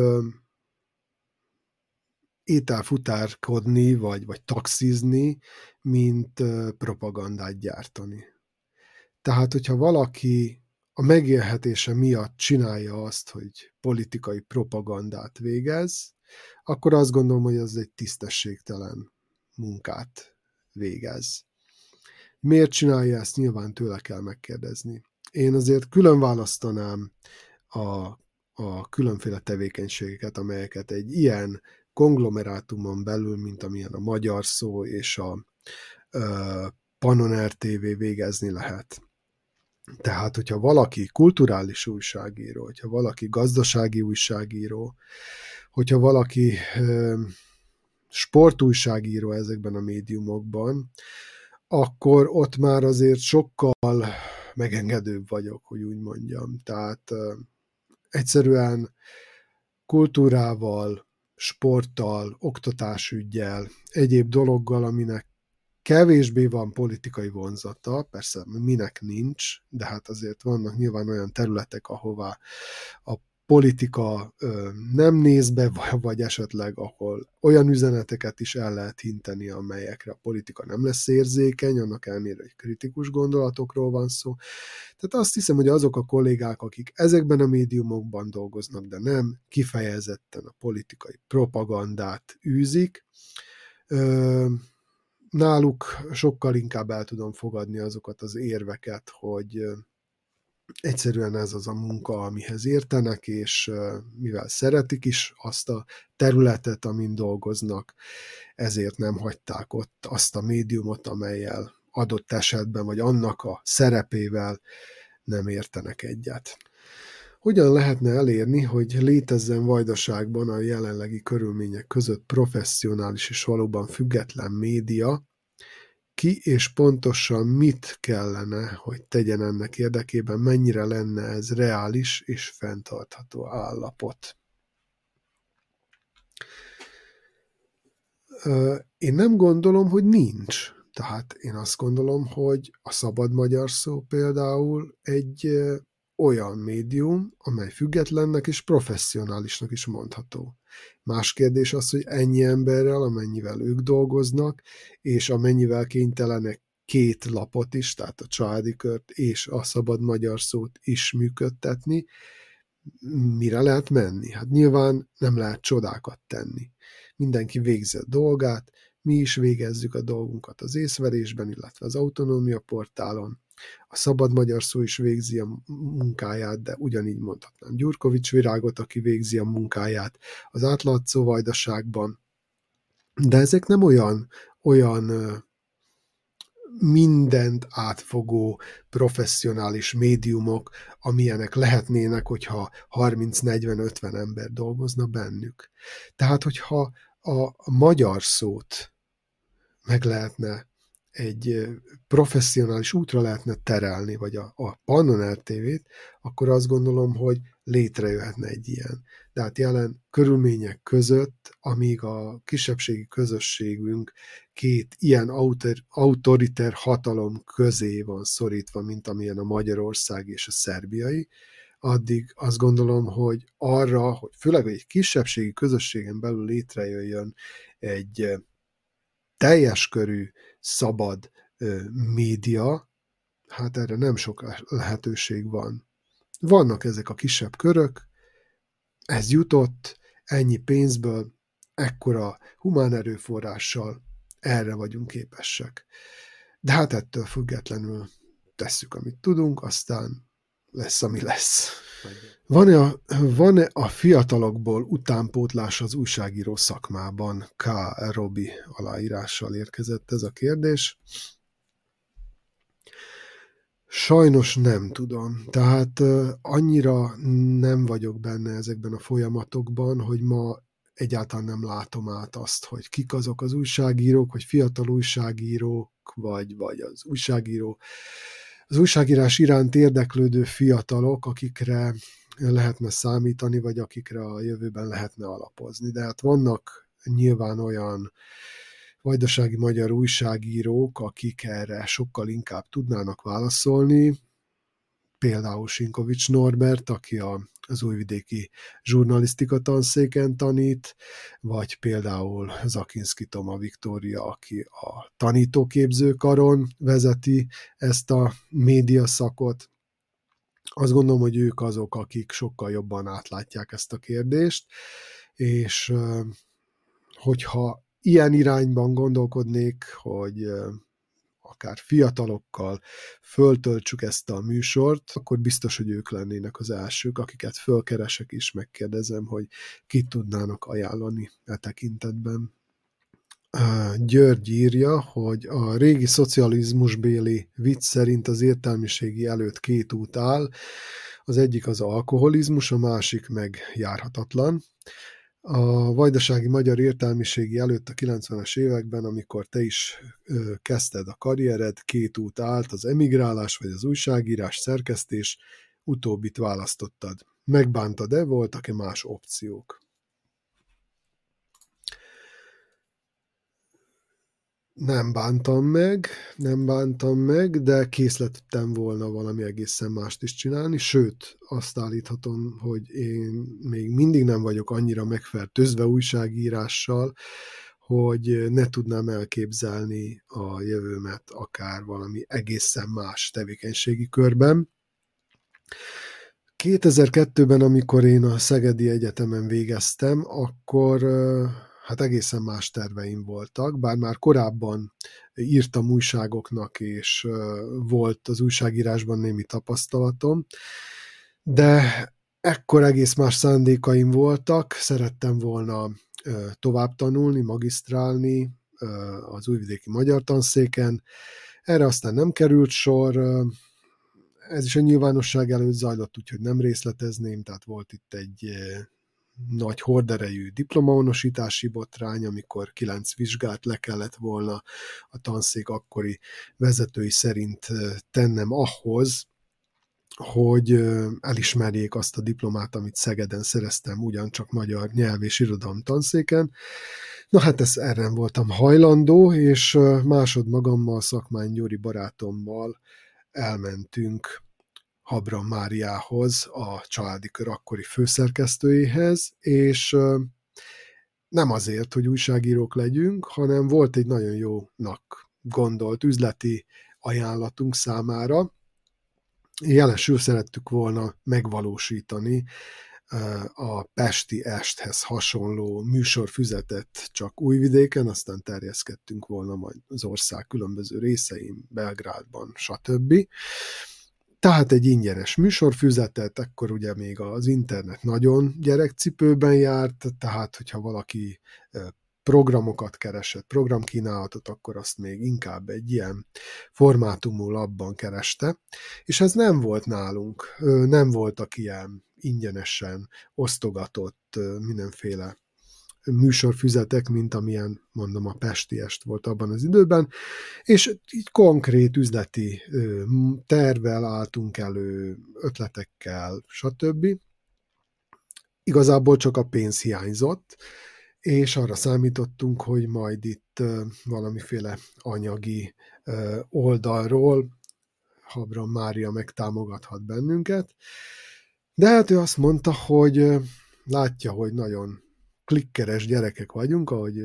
ételfutárkodni, vagy taxizni, mint propagandát gyártani. Tehát, hogyha valaki a megélhetése miatt csinálja azt, hogy politikai propagandát végez, akkor azt gondolom, hogy az egy tisztességtelen munkát végez. Miért csinálja ezt? Nyilván tőle kell megkérdezni. Én azért külön választanám a különféle tevékenységeket, amelyeket egy ilyen konglomerátumon belül, mint amilyen a Magyar Szó és a Pannon RTV végezni lehet. Tehát, hogyha valaki kulturális újságíró, hogyha valaki gazdasági újságíró, hogyha valaki sportújságíró ezekben a médiumokban, akkor ott már azért sokkal megengedőbb vagyok, hogy úgy mondjam. Tehát egyszerűen kultúrával, sporttal, oktatásüggyel, egyéb dologgal, aminek kevésbé van politikai vonzata, persze minek nincs, de hát azért vannak nyilván olyan területek, ahová a politika nem néz be, vagy esetleg ahol olyan üzeneteket is el lehet hinteni, amelyekre a politika nem lesz érzékeny, annak ellenére, hogy kritikus gondolatokról van szó. Tehát azt hiszem, hogy azok a kollégák, akik ezekben a médiumokban dolgoznak, de nem kifejezetten a politikai propagandát űzik, náluk sokkal inkább el tudom fogadni azokat az érveket, hogy egyszerűen ez az a munka, amihez értenek, és mivel szeretik is azt a területet, amin dolgoznak, ezért nem hagyták ott azt a médiumot, amellyel adott esetben, vagy annak a szerepével nem értenek egyet. Hogyan lehetne elérni, hogy létezzen Vajdaságban a jelenlegi körülmények között professzionális és valóban független média, ki és pontosan mit kellene, hogy tegyen ennek érdekében, mennyire lenne ez reális és fenntartható állapot? Én nem gondolom, hogy nincs. Tehát én azt gondolom, hogy a Szabad Magyar Szó például egy olyan médium, amely függetlennek és professzionálisnak is mondható. Más kérdés az, hogy ennyi emberrel, amennyivel ők dolgoznak, és amennyivel kénytelenek két lapot is, tehát a Családi Kört és a Szabad Magyar Szót is működtetni, mire lehet menni? Hát nyilván nem lehet csodákat tenni. Mindenki végzi a dolgát, mi is végezzük a dolgunkat az észverésben, illetve az autonómia portálon. A Szabad Magyar Szó is végzi a munkáját, de ugyanígy mondhatnám Gyurkovics Virágot, aki végzi a munkáját az átlátszó Vajdaságban. De ezek nem olyan mindent átfogó professzionális médiumok, amilyenek lehetnének, hogyha 30-40-50 ember dolgozna bennük. Tehát, hogyha a Magyar Szót meg lehetne egy professzionális útra lehetne terelni, vagy a Pannon RTV-t, akkor azt gondolom, hogy létrejöhetne egy ilyen. De hát jelen körülmények között, amíg a kisebbségi közösségünk két ilyen autoriter hatalom közé van szorítva, mint amilyen a Magyarország és a szerbiai, addig azt gondolom, hogy arra, hogy főleg egy kisebbségi közösségen belül létrejöjjön egy teljes körű, szabad média, hát erre nem sok lehetőség van. Vannak ezek a kisebb körök, ez jutott, ennyi pénzből, ekkora humán erőforrással, erre vagyunk képesek. De hát ettől függetlenül tesszük, amit tudunk, aztán lesz, ami lesz. Van-e a fiatalokból utánpótlás az újságíró szakmában? K. Robi aláírással érkezett ez a kérdés. Sajnos nem tudom. Tehát annyira nem vagyok benne ezekben a folyamatokban, hogy ma egyáltalán nem látom át azt, hogy kik azok az újságírók, hogy fiatal újságírók, vagy az újságírás iránt érdeklődő fiatalok, akikre lehetne számítani, vagy akikre a jövőben lehetne alapozni. De hát vannak nyilván olyan vajdasági magyar újságírók, akik erre sokkal inkább tudnának válaszolni. például Sinkovics Norbert, aki az újvidéki zsurnalisztika tanszéken tanít, vagy például Zakinszky Toma Viktória, aki a tanítóképzőkaron vezeti ezt a média szakot. Azt gondolom, hogy ők azok, akik sokkal jobban átlátják ezt a kérdést, és hogyha ilyen irányban gondolkodnék, hogy akár fiatalokkal föltöltsük ezt a műsort, akkor biztos, hogy ők lennének az elsők, akiket fölkeresek és megkérdezem, hogy kit tudnának ajánlani e tekintetben. György írja, hogy a régi szocializmusbéli vicc szerint az értelmiségi előtt két út áll, az egyik az alkoholizmus, a másik meg járhatatlan. A vajdasági magyar értelmiségi előtt a 90-es években, amikor te is kezdted a karriered, két út állt, az emigrálás vagy az újságírás, szerkesztés, utóbbit választottad. Megbántad-e, voltak-e más opciók? Nem bántam meg, de készletettem volna valami egészen mást is csinálni, sőt, azt állíthatom, hogy én még mindig nem vagyok annyira megfertőzve újságírással, hogy ne tudnám elképzelni a jövőmet akár valami egészen más tevékenységi körben. 2002-ben, amikor én a Szegedi Egyetemen végeztem, akkor hát egészen más terveim voltak, bár már korábban írtam újságoknak, és volt az újságírásban némi tapasztalatom, de ekkor egész más szándékaim voltak, szerettem volna tovább tanulni, magisztrálni az újvidéki magyar tanszéken, erre aztán nem került sor, ez is a nyilvánosság előtt zajlott, úgyhogy nem részletezném, tehát volt itt egy nagy horderejű diplomahonosítási botrány, amikor 9 vizsgát le kellett volna a tanszék akkori vezetői szerint tennem ahhoz, hogy elismerjék azt a diplomát, amit Szegeden szereztem, ugyancsak magyar nyelv és irodalom tanszéken. Na hát erre voltam hajlandó, és másodmagammal, Szakmány Gyuri barátommal elmentünk Habram Máriához, a Családi Kör akkori főszerkesztőjéhez, és nem azért, hogy újságírók legyünk, hanem volt egy nagyon jónak gondolt üzleti ajánlatunk számára. Jelesül szerettük volna megvalósítani a Pesti Esthez hasonló műsorfüzetet csak Újvidéken, aztán terjeszkedtünk volna majd az ország különböző részein, Belgrádban, stb. Tehát egy ingyenes műsorfüzetet, akkor ugye még az internet nagyon gyerekcipőben járt, tehát hogyha valaki programokat keresett, programkínálatot, akkor azt még inkább egy ilyen formátumú labban kereste, és ez nem volt nálunk, nem voltak ilyen ingyenesen osztogatott mindenféle műsorfüzetek, mint amilyen, mondom, a Pesti Est volt abban az időben, és így konkrét üzleti tervvel álltunk elő, ötletekkel, stb. Igazából csak a pénz hiányzott, és arra számítottunk, hogy majd itt valamiféle anyagi oldalról Habram Mária megtámogathat bennünket, de hát ő azt mondta, hogy látja, hogy nagyon klikkeres gyerekek vagyunk, ahogy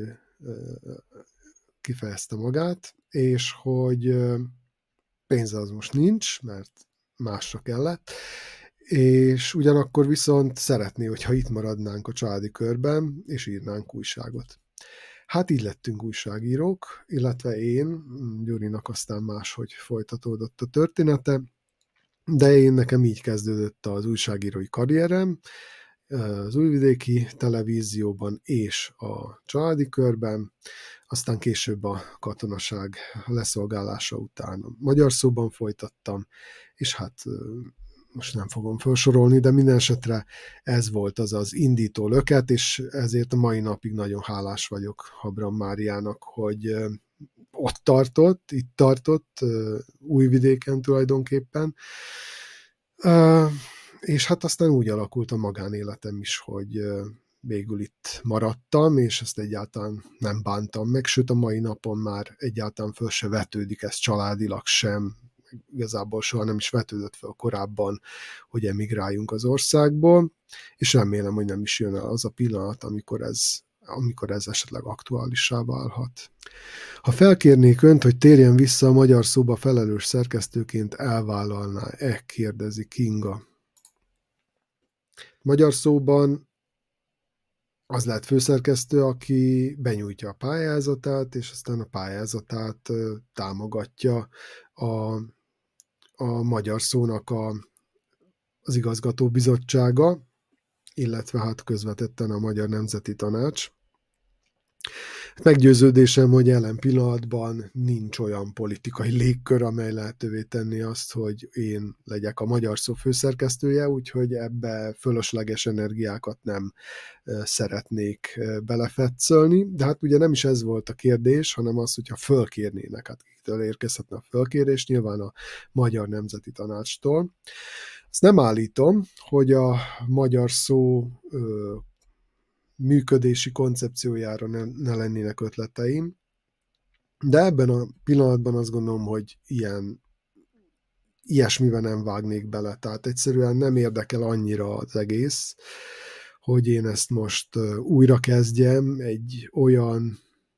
kifejezte magát, és hogy pénze az most nincs, mert másra kellett, és ugyanakkor viszont szeretné, hogyha itt maradnánk a Családi Körben, és írnánk újságot. Hát így lettünk újságírók, illetve én, Gyurinak aztán máshogy folytatódott a története, de nekem így kezdődött az újságírói karrierem, az Újvidéki Televízióban és a Családi Körben, aztán később a katonaság leszolgálása után a Magyar Szóban folytattam, és hát most nem fogom felsorolni, de minden esetre ez volt az indító löket, és ezért a mai napig nagyon hálás vagyok Habram Máriának, hogy itt tartott, Újvidéken tulajdonképpen, és hát aztán úgy alakult a magánéletem is, hogy végül itt maradtam, és ezt egyáltalán nem bántam meg, sőt a mai napon már egyáltalán föl se vetődik ez családilag sem, igazából soha nem is vetődött fel korábban, hogy emigráljunk az országból, és remélem, hogy nem is jön el az a pillanat, amikor ez esetleg aktuálissá válhat. Ha felkérnék önt, hogy térjen vissza a Magyar Szóba felelős szerkesztőként, elvállalná-e? Kérdezi Kinga. Magyar Szóban az lehet főszerkesztő, aki benyújtja a pályázatát, és aztán a pályázatát támogatja a Magyar Szónak az igazgatóbizottsága, illetve hát közvetetten a Magyar Nemzeti Tanács. Meggyőződésem, hogy jelen pillanatban nincs olyan politikai légkör, amely lehetővé tenni azt, hogy én legyek a Magyar Szó főszerkesztője, úgyhogy ebbe fölösleges energiákat nem szeretnék belefetszölni. De hát ugye nem is ez volt a kérdés, hanem az, hogyha fölkérnének, hát kitől érkezhetne a fölkérés, nyilván a Magyar Nemzeti Tanácstól. Azt nem állítom, hogy a Magyar Szó működési koncepciójára ne lennének ötleteim, de ebben a pillanatban azt gondolom, hogy ilyesmiben nem vágnék bele. Tehát egyszerűen nem érdekel annyira az egész, hogy én ezt most újra kezdjem egy olyan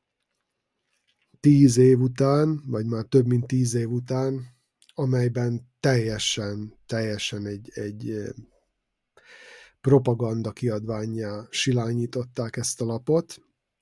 10 év után, vagy már több mint 10 év után, amelyben teljesen egy propaganda kiadvánnyá silányították ezt a lapot.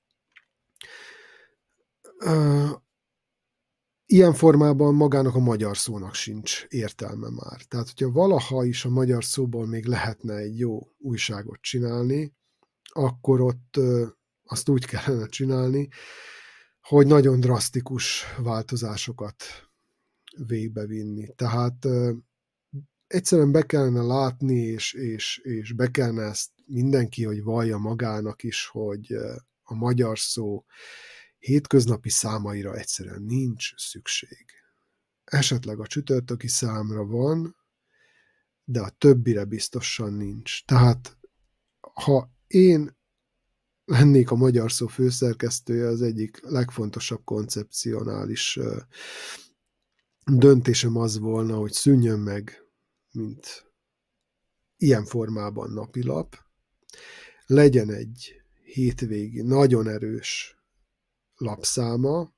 Ilyen formában magának a Magyar Szónak sincs értelme már. Tehát, hogyha valaha is a Magyar Szóból még lehetne egy jó újságot csinálni, akkor ott azt úgy kellene csinálni, hogy nagyon drasztikus változásokat végbevinni. Tehát egyszerűen be kellene látni, és be kellene ezt mindenki, hogy vallja magának is, hogy a Magyar Szó hétköznapi számaira egyszerűen nincs szükség. Esetleg a csütörtöki számra van, de a többire biztosan nincs. Tehát, ha én lennék a Magyar Szó főszerkesztője, az egyik legfontosabb koncepcionális döntésem az volna, hogy szűnjön meg, mint ilyen formában napilap, legyen egy hétvégi, nagyon erős lapszáma,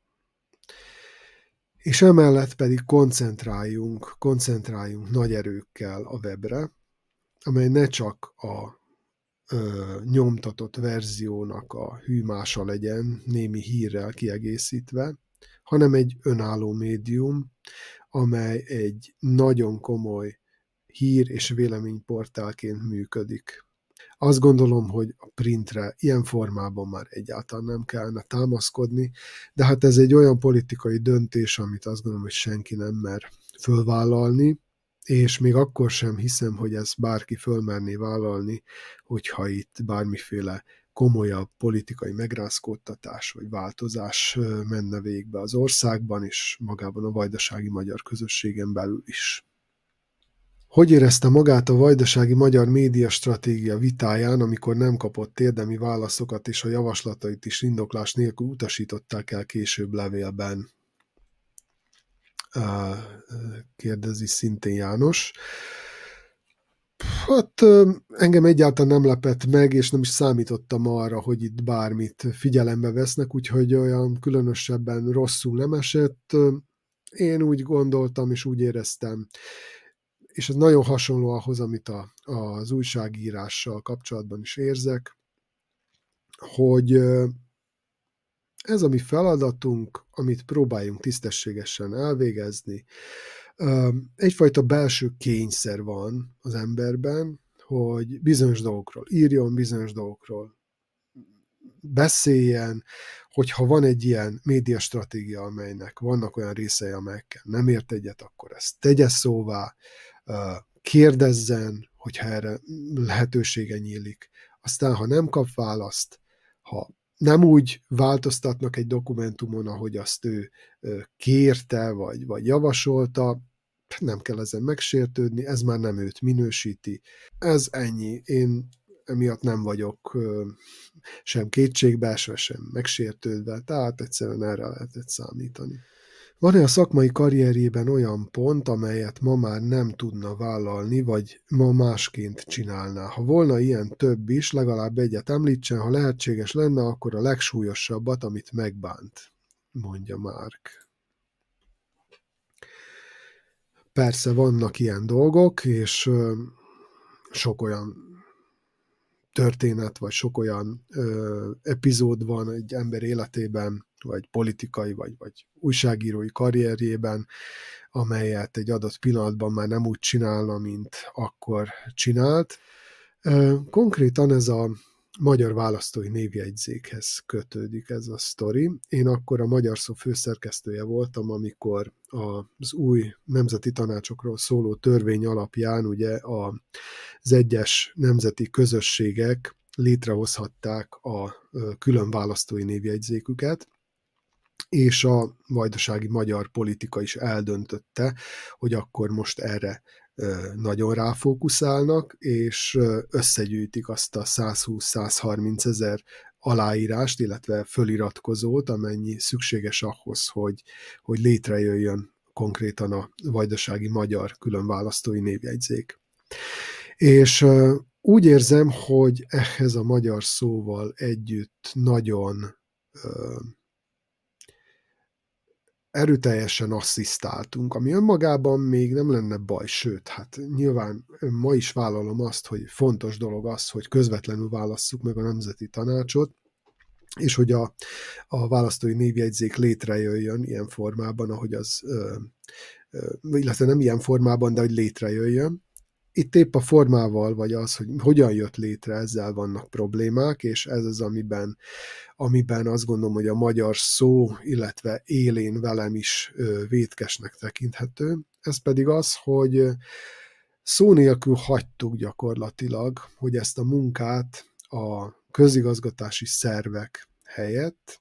és emellett pedig koncentráljunk nagy erőkkel a webre, amely ne csak a nyomtatott verziónak a hűmása legyen, némi hírrel kiegészítve, hanem egy önálló médium, amely egy nagyon komoly hír- és véleményportálként működik. Azt gondolom, hogy a printre ilyen formában már egyáltalán nem kellene támaszkodni, de hát ez egy olyan politikai döntés, amit azt gondolom, hogy senki nem mer fölvállalni, és még akkor sem hiszem, hogy ezt bárki fölmerné vállalni, hogyha itt bármiféle komolyabb politikai megrázkódtatás vagy változás menne végbe az országban, és magában a vajdasági magyar közösségen belül is. Hogy érezte magát a vajdasági magyar médiastratégia vitáján, amikor nem kapott érdemi válaszokat, és a javaslatait is indoklás nélkül utasították el később levélben? Kérdezi szintén János. Hát engem egyáltalán nem lepett meg, és nem is számítottam arra, hogy itt bármit figyelembe vesznek, úgyhogy olyan különösebben rosszul nem esett. Én úgy gondoltam, és úgy éreztem, és ez nagyon hasonló ahhoz, amit az újságírással kapcsolatban is érzek, hogy ez a mi feladatunk, amit próbáljunk tisztességesen elvégezni. Egyfajta belső kényszer van az emberben, hogy bizonyos dolgokról írjon, bizonyos dolgokról beszéljen, hogyha van egy ilyen médiastratégia, amelynek vannak olyan részei, amelyekkel nem ért egyet, akkor ezt tegye szóvá, kérdezzen, hogyha erre lehetősége nyílik. Aztán, ha nem kap választ, ha nem úgy változtatnak egy dokumentumon, ahogy azt ő kérte, vagy javasolta, nem kell ezen megsértődni, ez már nem őt minősíti. Ez ennyi. Én emiatt nem vagyok sem kétségbeesve, sem megsértődve, tehát egyszerűen erre lehetett számítani. Van-e a szakmai karrierjében olyan pont, amelyet ma már nem tudna vállalni, vagy ma másként csinálná? Ha volna ilyen több is, legalább egyet említsen, ha lehetséges lenne, akkor a legsúlyosabbat, amit megbánt, mondja Márk. Persze vannak ilyen dolgok, és sok olyan történet, vagy sok olyan epizód van egy ember életében, vagy politikai, vagy újságírói karrierjében, amelyet egy adott pillanatban már nem úgy csinálna, mint akkor csinált. Konkrétan ez a magyar választói névjegyzékhez kötődik ez a sztori. Én akkor a Magyar Szó főszerkesztője voltam, amikor az új nemzeti tanácsokról szóló törvény alapján ugye az egyes nemzeti közösségek létrehozhatták a külön választói névjegyzéküket, és a vajdasági magyar politika is eldöntötte, hogy akkor most erre nagyon ráfókuszálnak, és összegyűjtik azt a 120-130 ezer aláírást, illetve föliratkozót, amennyi szükséges ahhoz, hogy létrejöjjön konkrétan a vajdasági magyar különválasztói névjegyzék. És úgy érzem, hogy ehhez a Magyar Szóval együtt nagyon erőteljesen asszisztáltunk, ami önmagában még nem lenne baj, sőt, hát nyilván ma is vállalom azt, hogy fontos dolog az, hogy közvetlenül válasszuk meg a Nemzeti Tanácsot, és hogy a választói névjegyzék létrejöjjön ilyen formában, ahogy az, illetve nem ilyen formában, de hogy létrejöjjön. Itt épp a formával, vagy az, hogy hogyan jött létre, ezzel vannak problémák, és ez az, amiben azt gondolom, hogy a Magyar Szó, illetve élén velem is vétkesnek tekinthető. Ez pedig az, hogy szó nélkül hagytuk gyakorlatilag, hogy ezt a munkát a közigazgatási szervek helyett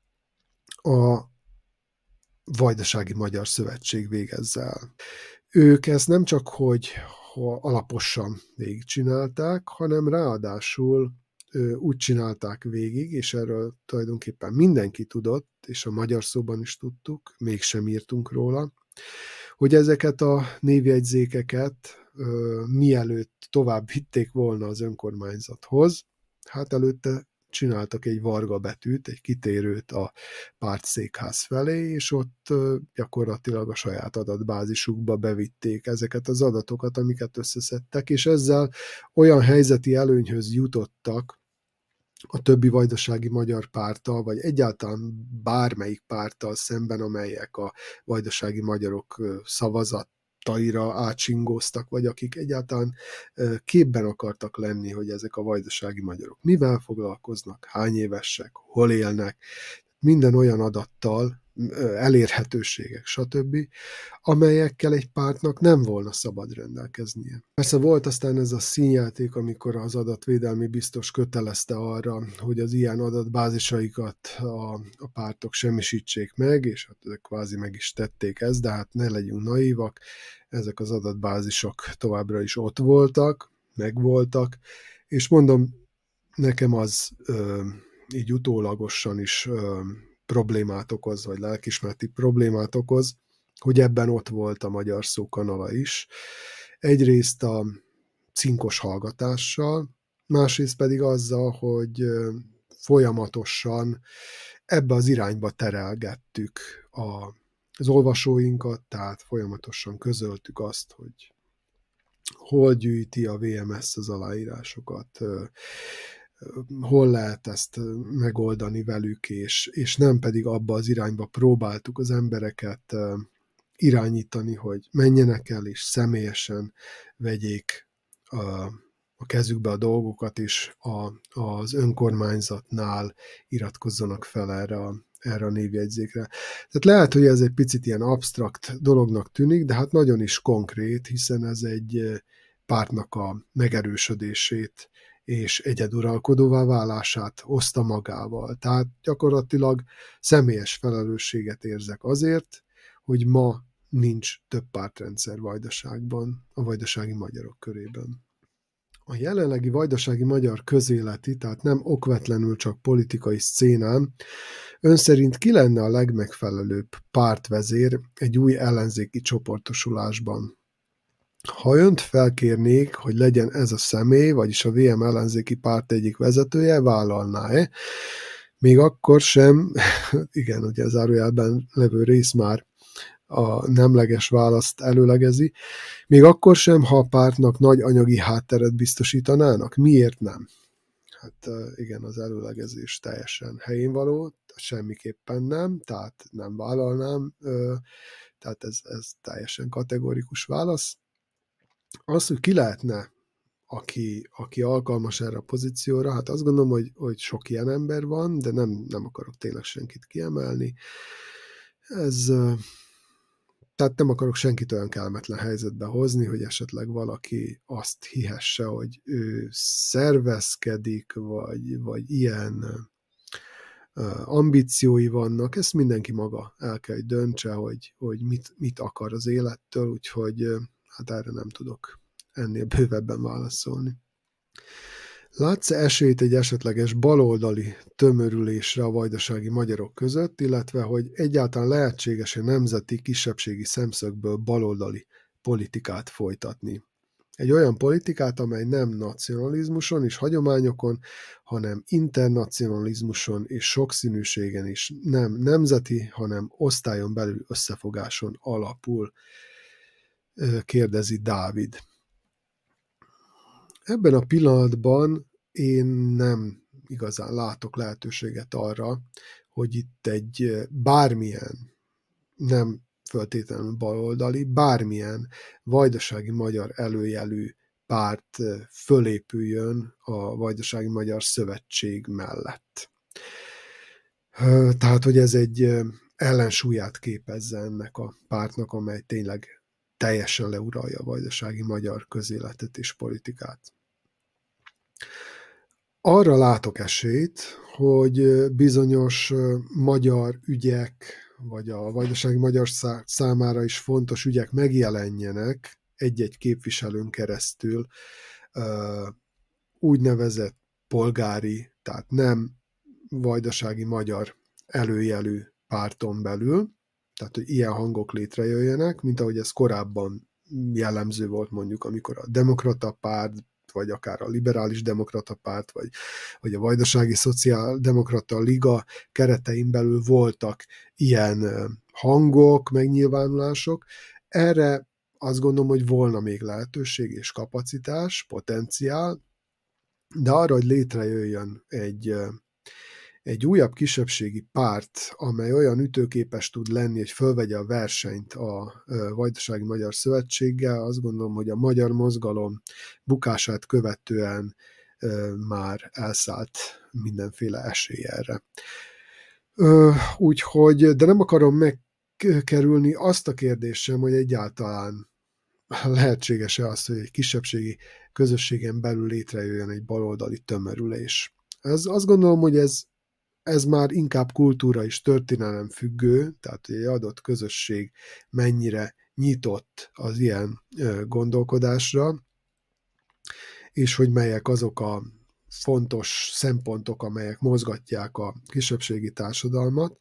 a Vajdasági Magyar Szövetség végezze el. Ők ezt nem csak, hogy alaposan végigcsinálták, hanem ráadásul úgy csinálták végig, és erről tulajdonképpen mindenki tudott, és a Magyar Szóban is tudtuk, mégsem írtunk róla, hogy ezeket a névjegyzékeket mielőtt tovább vitték volna az önkormányzathoz, hát előtte csináltak egy varga betűt, egy kitérőt a pártszékház felé, és ott gyakorlatilag a saját adatbázisukba bevitték ezeket az adatokat, amiket összeszedtek, és ezzel olyan helyzeti előnyhöz jutottak a többi vajdasági magyar párttal, vagy egyáltalán bármelyik párttal szemben, amelyek a vajdasági magyarok szavazataira átsingóztak, vagy akik egyáltalán képben akartak lenni, hogy ezek a vajdasági magyarok mivel foglalkoznak, hány évesek, hol élnek, minden olyan adattal, elérhetőségek, stb., amelyekkel egy pártnak nem volna szabad rendelkeznie. Persze volt aztán ez a színjáték, amikor az adatvédelmi biztos kötelezte arra, hogy az ilyen adatbázisaikat a pártok semmisítsék meg, és hát ezek kvázi meg is tették ezt, de hát ne legyünk naívak, ezek az adatbázisok továbbra is ott voltak, megvoltak, és mondom, nekem az így utólagosan is problémát okoz, vagy lelkismereti problémát okoz, hogy ebben ott volt a Magyar Szó kanala is. Egyrészt a cinkos hallgatással, másrészt pedig azzal, hogy folyamatosan ebbe az irányba terelgettük az olvasóinkat, tehát folyamatosan közöltük azt, hogy hol gyűjti a VMS az aláírásokat, hol lehet ezt megoldani velük, és nem pedig abba az irányba próbáltuk az embereket irányítani, hogy menjenek el, és személyesen vegyék a kezükbe a dolgokat, és az önkormányzatnál iratkozzanak fel erre a névjegyzékre. Tehát lehet, hogy ez egy picit ilyen absztrakt dolognak tűnik, de hát nagyon is konkrét, hiszen ez egy pártnak a megerősödését és egyeduralkodóvá válását hozta magával. Tehát gyakorlatilag személyes felelősséget érzek azért, hogy ma nincs több pártrendszer Vajdaságban, a vajdasági magyarok körében. A jelenlegi vajdasági magyar közéleti, tehát nem okvetlenül csak politikai szcénán, ön szerint ki lenne a legmegfelelőbb pártvezér egy új ellenzéki csoportosulásban? Ha önt felkérnék, hogy legyen ez a személy, vagyis a VM ellenzéki párt egyik vezetője, vállalná-e? Még akkor sem, igen, ugye az zárójelben levő rész már a nemleges választ előlegezi, még akkor sem, ha a pártnak nagy anyagi hátteret biztosítanának? Miért nem? Hát igen, az előlegezés teljesen helyén való, semmiképpen nem, tehát nem vállalnám, tehát ez teljesen kategorikus válasz. Az, hogy ki lehetne, aki alkalmas erre a pozícióra, hát azt gondolom, hogy sok ilyen ember van, de nem akarok tényleg senkit kiemelni. Tehát nem akarok senkit olyan kellemetlen helyzetbe hozni, hogy esetleg valaki azt hihesse, hogy ő szervezkedik, vagy ilyen ambíciói vannak. Ezt mindenki maga el kell, hogy döntse, hogy mit akar az élettől, úgyhogy hát erre nem tudok ennél bővebben válaszolni. Látsz-e esélyt egy esetleges baloldali tömörülésre a vajdasági magyarok között, illetve hogy egyáltalán lehetséges-e nemzeti kisebbségi szemszögből baloldali politikát folytatni? Egy olyan politikát, amely nem nacionalizmuson és hagyományokon, hanem internacionalizmuson és sokszínűségen is, nem nemzeti, hanem osztályon belül összefogáson alapul, kérdezi Dávid. Ebben a pillanatban én nem igazán látok lehetőséget arra, hogy itt egy bármilyen, nem föltétlenül baloldali, bármilyen vajdasági magyar előjelű párt fölépüljön a Vajdasági Magyar Szövetség mellett. Tehát, hogy ez egy ellensúlyát képezze ennek a pártnak, amely tényleg teljesen leuralja a vajdasági magyar közéletet és politikát. Arra látok esélyt, hogy bizonyos magyar ügyek, vagy a vajdasági magyar számára is fontos ügyek megjelenjenek egy-egy képviselőn keresztül úgynevezett polgári, tehát nem vajdasági magyar előjelű párton belül, tehát hogy ilyen hangok létrejöjjenek, mint ahogy ez korábban jellemző volt mondjuk, amikor a demokrata párt, vagy akár a liberális demokrata párt, vagy a vajdasági szociáldemokrata liga keretein belül voltak ilyen hangok, megnyilvánulások. Erre azt gondolom, hogy volna még lehetőség és kapacitás, potenciál, de arra, hogy létrejöjjön egy újabb kisebbségi párt, amely olyan ütőképes tud lenni, hogy fölvegye a versenyt a Vajdasági Magyar Szövetséggel, azt gondolom, hogy a magyar mozgalom bukását követően már elszállt mindenféle esély erre. Úgyhogy, de nem akarom megkerülni azt a kérdést sem, hogy egyáltalán lehetséges-e az, hogy egy kisebbségi közösségen belül létrejöjjön egy baloldali tömörülés. Azt gondolom, hogy ez már inkább kultúra és történelem függő, tehát egy adott közösség mennyire nyitott az ilyen gondolkodásra, és hogy melyek azok a fontos szempontok, amelyek mozgatják a kisebbségi társadalmat.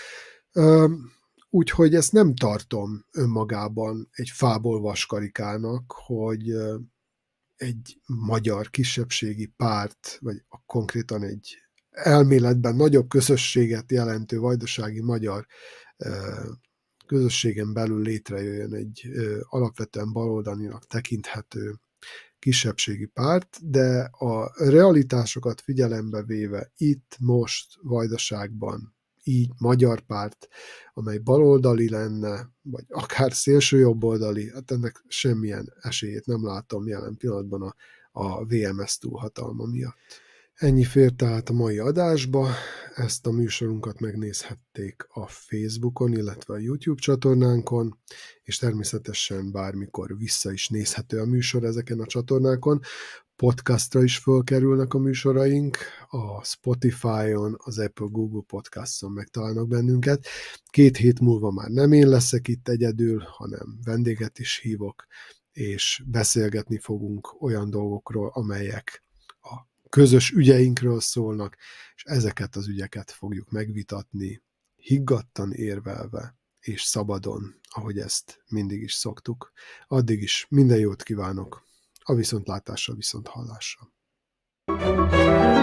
Úgyhogy ezt nem tartom önmagában egy fából vaskarikának, hogy egy magyar kisebbségi párt, vagy konkrétan egy elméletben nagyobb közösséget jelentő vajdasági magyar közösségen belül létrejöjjön egy alapvetően baloldalinak tekinthető kisebbségi párt, de a realitásokat figyelembe véve itt, most, Vajdaságban, így magyar párt, amely baloldali lenne, vagy akár szélsőjobboldali, hát ennek semmilyen esélyét nem látom jelen pillanatban a VMS túlhatalma miatt. Ennyi fér tehát a mai adásba, ezt a műsorunkat megnézhették a Facebookon, illetve a YouTube csatornánkon, és természetesen bármikor vissza is nézhető a műsor ezeken a csatornákon. Podcastra is fölkerülnek a műsoraink, a Spotify-on, az Apple Google Podcast-on megtalálnak bennünket. 2 hét múlva már nem én leszek itt egyedül, hanem vendéget is hívok, és beszélgetni fogunk olyan dolgokról, amelyek a közös ügyeinkről szólnak, és ezeket az ügyeket fogjuk megvitatni, higgadtan érvelve, és szabadon, ahogy ezt mindig is szoktuk. Addig is minden jót kívánok, a viszontlátásra, viszonthallásra.